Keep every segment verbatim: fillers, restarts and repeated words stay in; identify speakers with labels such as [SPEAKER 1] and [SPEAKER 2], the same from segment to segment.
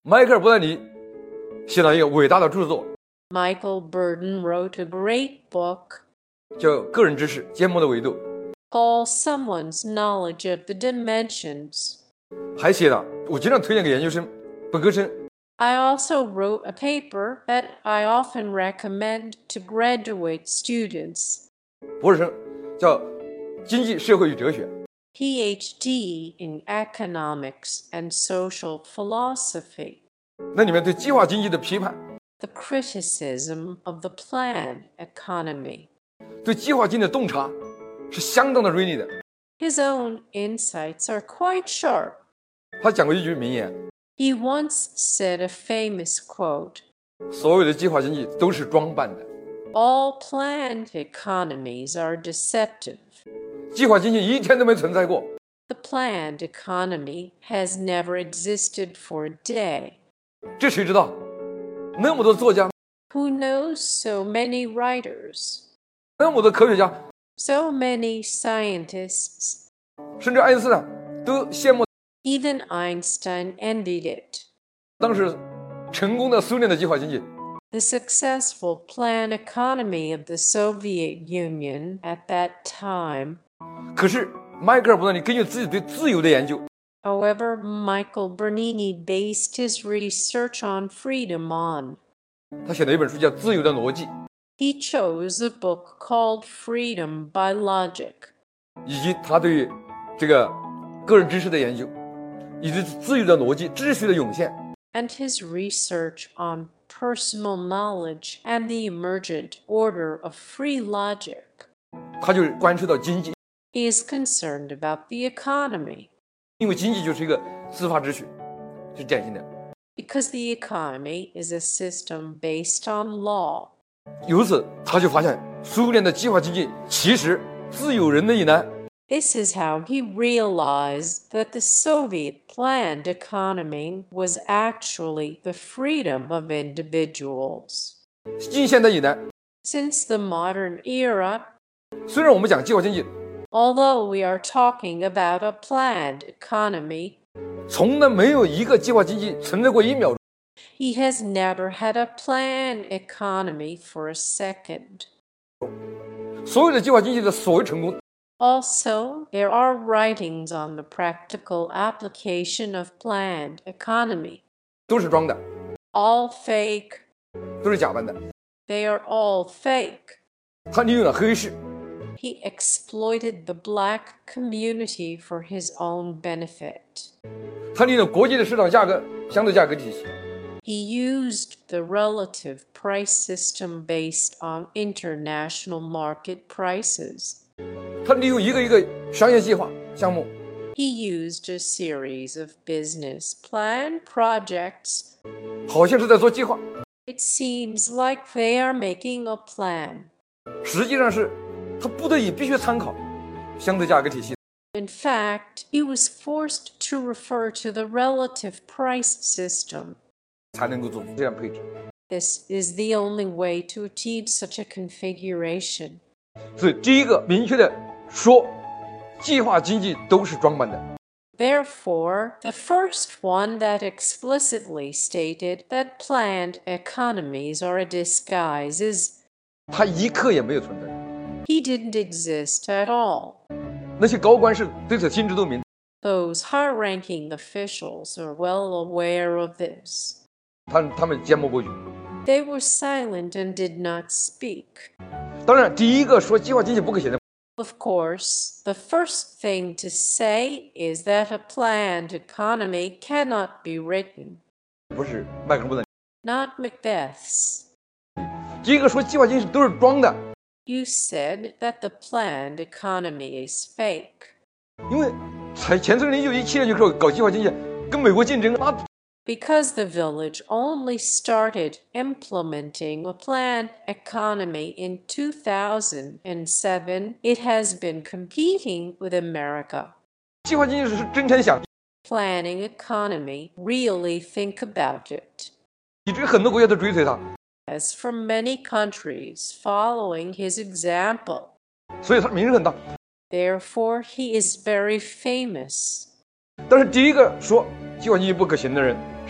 [SPEAKER 1] 迈克尔·伯特尼写了一个伟大的著作
[SPEAKER 2] Michael Burden wrote a great book
[SPEAKER 1] 叫《个人知识缄默的维度》，
[SPEAKER 2] called Someone's Knowledge of the Dimensions.
[SPEAKER 1] 还写了我经常推荐给研究生、本科生。
[SPEAKER 2] I also wrote a paper that I often recommend to graduate students.
[SPEAKER 1] 博士生叫《经济社会与哲学》，
[SPEAKER 2] P H D in Economics and Social Philosophy.
[SPEAKER 1] 那里面对计划经济的批判，
[SPEAKER 2] The Criticism of the Planned Economy.
[SPEAKER 1] 对计划经济的洞察是相当的锐利的。
[SPEAKER 2] His own insights are quite sharp.
[SPEAKER 1] 他讲过一句名言，
[SPEAKER 2] He once said a famous quote,
[SPEAKER 1] 所有的计划经济都是装扮的，
[SPEAKER 2] "All planned economies are deceptive."
[SPEAKER 1] 计划经济一天都没存在过。
[SPEAKER 2] The planned economy has never existed for a day.
[SPEAKER 1] 这谁知道？那么多作家，
[SPEAKER 2] Who knows so many writers,
[SPEAKER 1] 那么多科学家，
[SPEAKER 2] so many scientists?
[SPEAKER 1] 甚至爱因斯坦都羡慕
[SPEAKER 2] Even Einstein envied it.
[SPEAKER 1] 当时成功的苏联的计划经济。
[SPEAKER 2] The successful planned economy of the Soviet Union at that time.
[SPEAKER 1] 可是迈克尔·伯特尼根据自己对自由的研究，
[SPEAKER 2] However, Michael Bernini based his research on freedom on.
[SPEAKER 1] 他写了一本书叫《自由的逻辑》，
[SPEAKER 2] He chose a book called Freedom by Logic.
[SPEAKER 1] 以及他对这个个人知识的研究，以及自由的逻辑、秩序的涌现。
[SPEAKER 2] And his research on personal knowledge and the emergent order of free logic.
[SPEAKER 1] 他就关注到经济，
[SPEAKER 2] He is concerned about the economy,
[SPEAKER 1] 因为经济就是一个司法秩序，是典型的。
[SPEAKER 2] because the economy is a system based on law.
[SPEAKER 1] 由此，他就发现苏联的计划经济其实自有人的以难。
[SPEAKER 2] This is how he realized that the Soviet planned economy was actually the freedom of individuals.
[SPEAKER 1] 近现代以来，
[SPEAKER 2] Since the modern era,
[SPEAKER 1] 虽然我们讲计划经济，
[SPEAKER 2] although we are talking about a planned economy,
[SPEAKER 1] 从来没有一个计划经济存在过一秒钟。
[SPEAKER 2] he has never had a planned economy for a second.
[SPEAKER 1] 所有的计划经济的所谓成功，
[SPEAKER 2] Also, there are writings on the practical application of planned economy.
[SPEAKER 1] 都是装的，
[SPEAKER 2] All fake.
[SPEAKER 1] 都是假扮的。
[SPEAKER 2] They are all fake.
[SPEAKER 1] 他利用了黑市，
[SPEAKER 2] He exploited the black community for his own benefit.
[SPEAKER 1] 他利用国际的市场价格、相对价格体系，
[SPEAKER 2] He used the relative price system based on international market prices.
[SPEAKER 1] 他利用一个一个商业计划项目，
[SPEAKER 2] He used a series of business plan projects.
[SPEAKER 1] 好像是在做计划，
[SPEAKER 2] It seems like they are making a plan.
[SPEAKER 1] 实际上是他不得已必须参考相对价格体系，
[SPEAKER 2] In fact, he was forced to refer to the relative price system.
[SPEAKER 1] 才能够做出这样配置。
[SPEAKER 2] This is the only way to achieve such a configuration.
[SPEAKER 1] 所以第一个明确的说，计划经济都是装扮的。
[SPEAKER 2] Therefore, the first one that explicitly stated that planned economies are a disguise is
[SPEAKER 1] 他一刻也没有存在。
[SPEAKER 2] he didn't exist at all.
[SPEAKER 1] 那些高官是对此心知肚明，
[SPEAKER 2] Those high-ranking officials are well aware of this.
[SPEAKER 1] 他他们缄默不语。
[SPEAKER 2] They were silent and did not speak.
[SPEAKER 1] 当然，第一个说计划经济不可行的，
[SPEAKER 2] Of course, the first thing to say is that a planned economy cannot be written,
[SPEAKER 1] 不是麦克尔·伯特尼。
[SPEAKER 2] not Macbeth's.
[SPEAKER 1] 第一个说计划经济都是装的，
[SPEAKER 2] You said that the planned economy is fake.
[SPEAKER 1] 因为才前村人一九一七年就开始搞计划经济，跟美国竞争，那
[SPEAKER 2] Because the village only started implementing a planned economy in two thousand seven, it has been competing with America.
[SPEAKER 1] 计划经济是真天想，
[SPEAKER 2] Planning economy, really think about it.
[SPEAKER 1] 以至于很多国家都追随他，
[SPEAKER 2] As for many countries following his example.
[SPEAKER 1] 所以他名声很大。
[SPEAKER 2] Therefore, he is very famous.
[SPEAKER 1] 但是第一个说计划经济不可行的人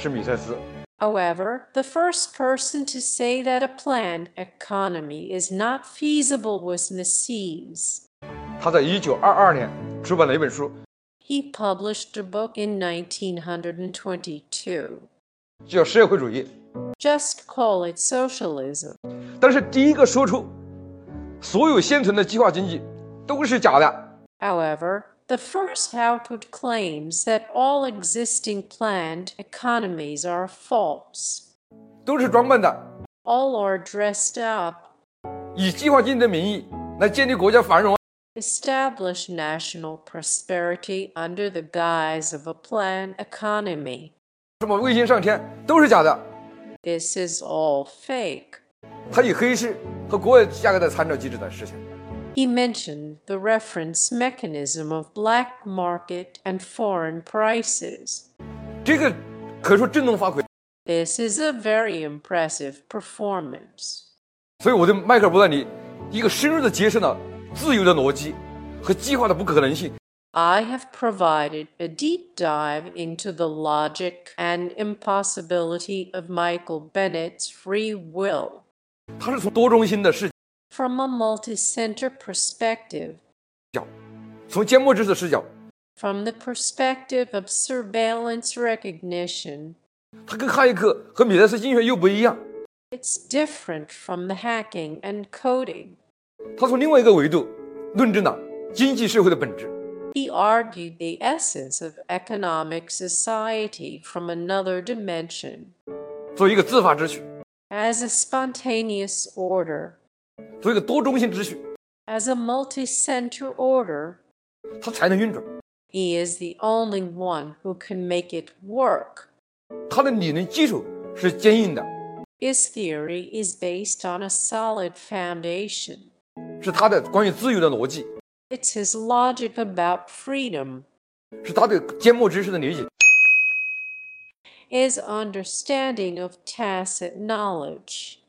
[SPEAKER 1] 是米塞斯。
[SPEAKER 2] However, the first person to say that a planned economy is not feasible was Mises.
[SPEAKER 1] 他在一九二二年出版了一本书，
[SPEAKER 2] He published a book in nineteen twenty-two.
[SPEAKER 1] 叫《社会主义》。
[SPEAKER 2] Just call it socialism.
[SPEAKER 1] 但是第一个说出所有现存的计划经济都是假的。
[SPEAKER 2] However, the first outward claims that all existing planned economies are false.
[SPEAKER 1] 都是装扮的，
[SPEAKER 2] All are dressed up,
[SPEAKER 1] 以计划经济的名义来建立国家繁荣。
[SPEAKER 2] establish national prosperity under the guise of a planned economy.
[SPEAKER 1] 什么卫星上天都是假的。
[SPEAKER 2] This is all fake.
[SPEAKER 1] 他以黑市和国外价格的参照机制来实现。
[SPEAKER 2] He mentioned the reference mechanism of black market and foreign prices.
[SPEAKER 1] 这个可说振聋发聩。
[SPEAKER 2] This is a very impressive performance.
[SPEAKER 1] 所以我对迈克尔·伯特尼一个深入的揭示了自由的逻辑和计划的不可能性。
[SPEAKER 2] I have provided a deep dive into the logic and impossibility of Michael Bennett's free will.
[SPEAKER 1] 他是从多中心的视
[SPEAKER 2] From a multi-center perspective,
[SPEAKER 1] 角，从缄默知识视角，
[SPEAKER 2] from the perspective of surveillance recognition,
[SPEAKER 1] 他跟哈耶克和米莱斯经济学又不一样。
[SPEAKER 2] it's different from the hacking and coding.
[SPEAKER 1] 他从另外一个维度论证了经济社会的本质。
[SPEAKER 2] He argued the essence of economic society from another dimension,
[SPEAKER 1] 作为一个自发秩序，
[SPEAKER 2] as a spontaneous order,
[SPEAKER 1] 作为一个多中心秩序，
[SPEAKER 2] as a multi-center order.
[SPEAKER 1] 它才能运转。
[SPEAKER 2] He is the only one who can make it work.
[SPEAKER 1] 它的理论基础是坚硬的，
[SPEAKER 2] His theory is based on a solid foundation.
[SPEAKER 1] 是他的关于自由的逻辑，
[SPEAKER 2] It's his logic about freedom,
[SPEAKER 1] 是他对缄默知识的理解，
[SPEAKER 2] his understanding of tacit knowledge.